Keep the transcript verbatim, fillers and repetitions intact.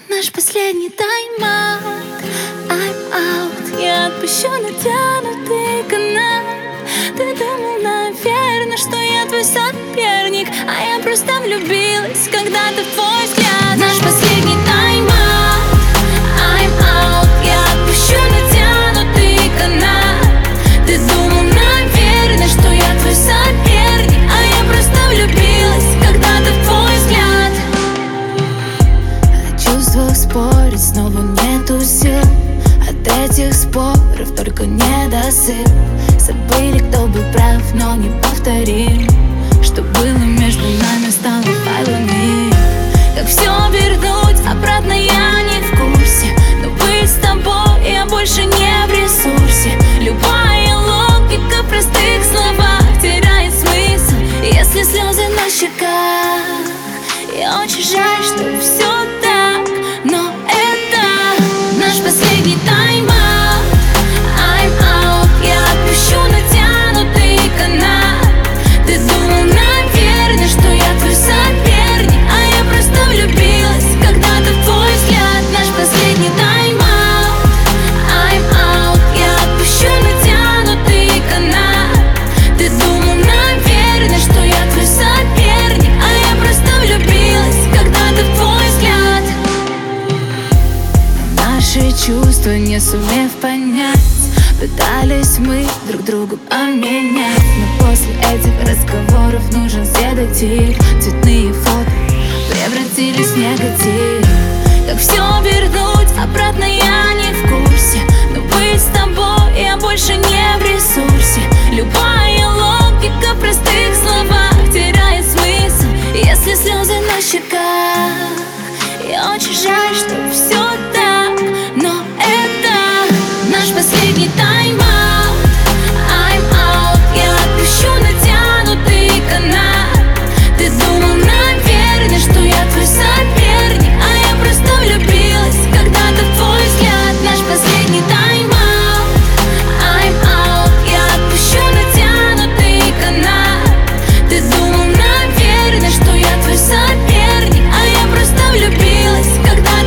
Наш последний тайм-аут, I'm out. Я отпущу натянутый канат. Ты думал, наверное, что я твой соперник, а я просто влюбилась когда-то в твой взгляд. Наш последний тайм-аут, I'm out. Я отпущу натянутый канат. Ты думал, наверное, что я твой соперник, а я просто влюбилась когда-то в твой взгляд. От чувствах спорить снова нету сил. От этих споров только недосып. Забыли, кто был прав, но не повторим. Что было между нами, стало файлами. Как все вернуть обратно, я не в курсе. Но быть с тобой я больше не в ресурсе. Любая логика в простых словах теряет смысл, если слезы на щеках. Я очень жаль, что все так, но это наш последний тайм-аут. I'm out. Я отпущу натянутый канат. Ты думал, наверное, что я твой соперник, а я просто влюбилась когда-то в твой взгляд. Наш последний тайм-аут, I'm out. Я отпущу натянутый канат. Ты думал, наверное, что я твой соперник, а я просто влюбилась когда-то в твой взгляд. Но наши чувства не сумев понять, пытались мы друг другу поменять. Но после этих разговоров нужен седатив. Цветные фото превратились в негатив. Как все вернуть обратно, я не в курсе. Но быть с тобой я больше не в ресурсе. Любая логика в простых словах теряет смысл, если слезы на щеках. Я очень жаль, что все так, но это наш последний тайм-аут. I'm out. Я отпущу натянутый канат. Ты думал, наверное, что я твой соперник, а я просто влюбилась когда-то в твой взгляд. Наш последний тайм-аут, I'm out. Я отпущу натянутый канат. Ты думал, наверное, что я твой соперник, а я просто влюбилась когда-то